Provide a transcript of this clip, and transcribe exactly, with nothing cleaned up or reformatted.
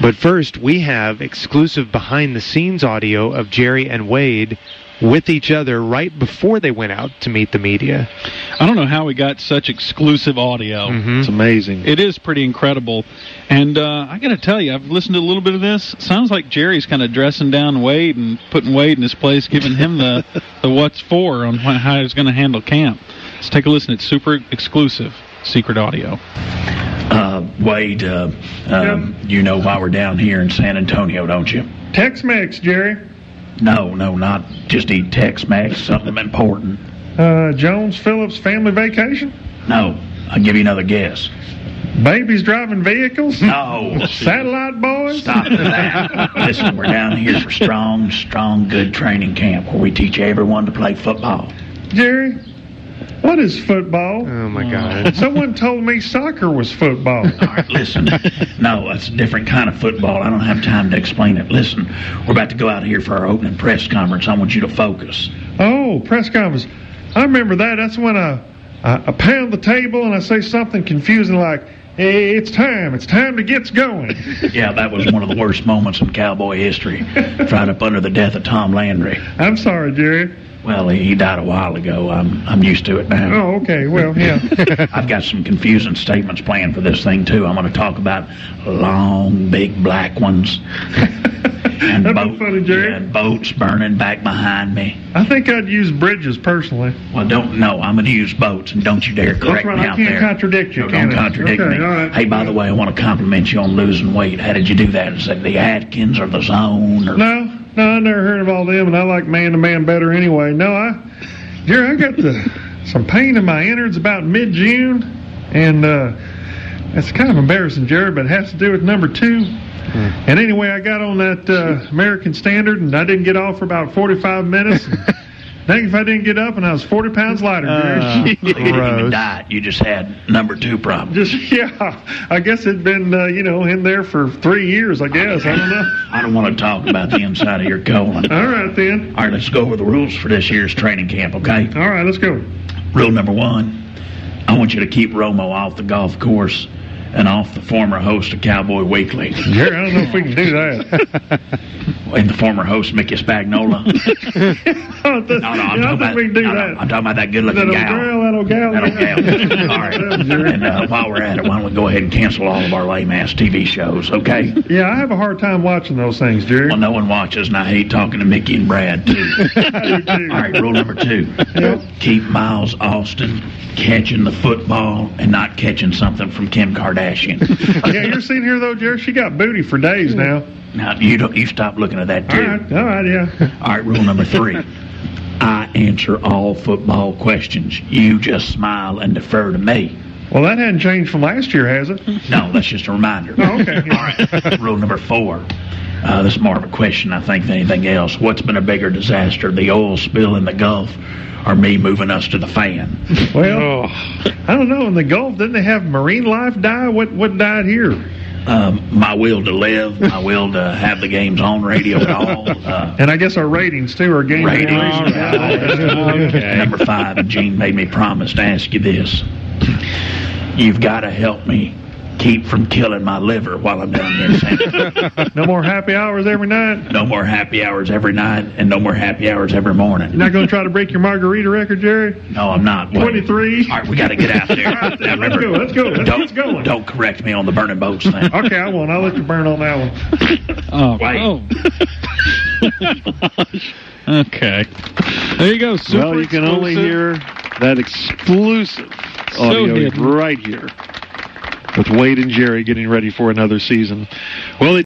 But first, we have exclusive behind-the-scenes audio of Jerry and Wade with each other right before they went out to meet the media. I don't know how we got such exclusive audio. Mm-hmm. It's amazing. It is pretty incredible. And uh, I got to tell you, I've listened to a little bit of this. It sounds like Jerry's kind of dressing down Wade and putting Wade in his place, giving him the, the what's for on how he's going to handle camp. Let's take a listen. It's super exclusive secret audio. Uh, Wade, uh, um, Yep. you know why we're down here in San Antonio, don't you? Tex-Mex, Jerry. No, no, not just eat Tex-Mex, something important. Uh, Jones Phillips family vacation? No, I'll give you another guess. Babies driving vehicles? No. Satellite boys? Stop that. Listen, we're down here for strong, strong, good training camp where we teach everyone to play football. Jerry, what is football? Oh, my God. Someone told me soccer was football. All right, listen. No, that's a different kind of football. I don't have time to explain it. Listen, we're about to go out here for our opening press conference. I want you to focus. Oh, press conference. I remember that. That's when I, I, I pound the table and I say something confusing like, hey, it's time. It's time to get going. Yeah, that was one of the worst moments in Cowboy history, right up under the death of Tom Landry. I'm sorry, Jerry. Well, he died a while ago. I'm I'm used to it now. Oh, okay. Well, yeah. I've got some confusing statements planned for this thing, too. I'm going to talk about long, big black ones. And That'd boat- be funny, Jerry. yeah, and boats burning back behind me. I think I'd use bridges personally. Well, don't know. I'm going to use boats, and don't you dare correct right. me I out can't there. contradict you, No, can don't I? contradict Okay, me. all right. Hey, by the way, I want to compliment you on losing weight. How did you do that? Is that the Atkins or the Zone? Or... No, no, I never heard of all them, and I like man-to-man better anyway. No, I, Jerry, I got the some pain in my innards about mid-June, and uh, it's kind of embarrassing, Jerry, but it has to do with number two. Hmm. And anyway, I got on that uh, American Standard, and I didn't get off for about forty-five minutes. Dang, if I didn't get up, and I was forty pounds lighter, Jerry. Uh, You didn't even Gross. diet. You just had number two problems. Just, yeah, I guess it'd been, uh, you know, in there for three years, I guess. I don't know. I don't want to talk about the inside of your colon. All right, then. All right, let's go over the rules for this year's training camp, okay? All right, let's go. Rule number one, I want you to keep Romo off the golf course and off the former host of Cowboy Weekly. Jerry, I don't know if we can do that. And the former host, Mickey Spagnola. no, no, No, no, I'm I talking think about, we can do no, no, that. I'm talking about that that good-looking old gal. girl, that old gal. That old gal. All right. And uh, while we're at it, why don't we go ahead and cancel all of our lame-ass T V shows, okay? Yeah, I have a hard time watching those things, Jerry. Well, no one watches, and I hate talking to Mickey and Brad, too. I do too. All right, rule number two. Yep. Keep Miles Austin catching the football and not catching something from Kim Kardashian. Yeah, you're seeing here though, Jerry. She got booty for days now. Now, you don't you stop looking at that, All too. right, all right, yeah. All right, rule number three. I answer all football questions. You just smile and defer to me. Well, that hadn't changed from last year, has it? No, that's just a reminder. Oh, okay. All right. Rule number four. Uh, this is more of a question, I think, than anything else. What's been a bigger disaster, the oil spill in the Gulf or me moving us to the fan? Well, I don't know. In the Gulf, didn't they have marine life die? What what died here? Um, my will to live, my will to have the games on radio at all. Uh, And I guess our ratings too are gaining. ratings. ratings. Yeah. Okay. Number five, and Gene made me promise to ask you this. You've got to help me keep from killing my liver while I'm down here in San No more happy hours every night. No more happy hours every night and no more happy hours every morning. You're not going to try to break your margarita record, Jerry? No, I'm not. Wait. twenty-three. All right, we got to get out there. All right, Now, let's remember, go, let's go, let's don't, get going. Don't correct me on the burning boats thing. Okay, I won't. I'll let you burn on that one. Oh, Wait. oh. Okay. There you go. Super Well, you can only exclusive. hear that exclusive So audio hidden. right here with Wade and Jerry getting ready for another season. Well, they